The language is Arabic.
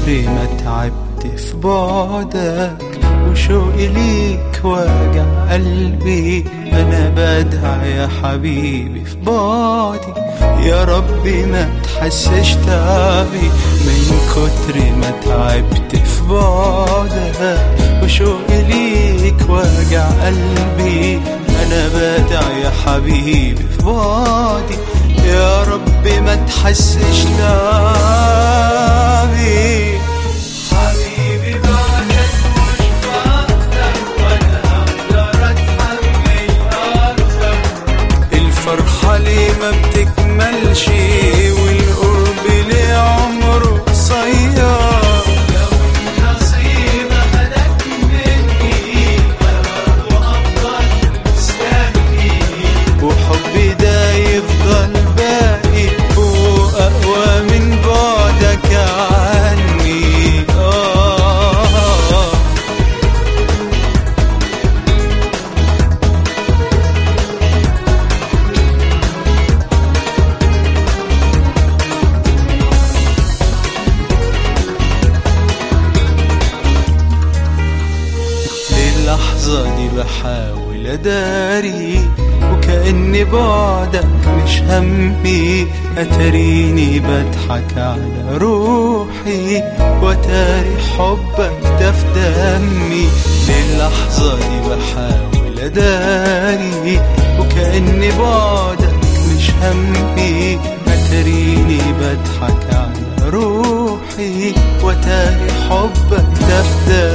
كتر ما تعبت في بعدك وشوقي ليك واجع قلبي، أنا بدعي يا حبيبي في بعدي يا ربي ما تحسش تعبي. من كتر ما تعبت في بعدك وشوقي ليك واجع قلبي، أنا بدعي يا حبيبي في بعدي يا ربي ما تحسش تعبي. حبيبي بعدك مش بقدر ولا أقدر أتحمل أكتر، الفرحة ليه ما بتكملش والقرب ليه عمره قصير. لو النصيب أخدك مني أنا برضه أفضل مستني، وحبي ده يفضل باقي وأقوى من بعدك عني. للحظة دي بحاول أداري وكأن بعدك مش همي، أتريني بضحك على روحي وتاري حبك ده في دمي. للحظة دي بحاول أداري وكأن بعدك مش همي، أتريني بضحك على روحي وتاري حبك ده في دمي.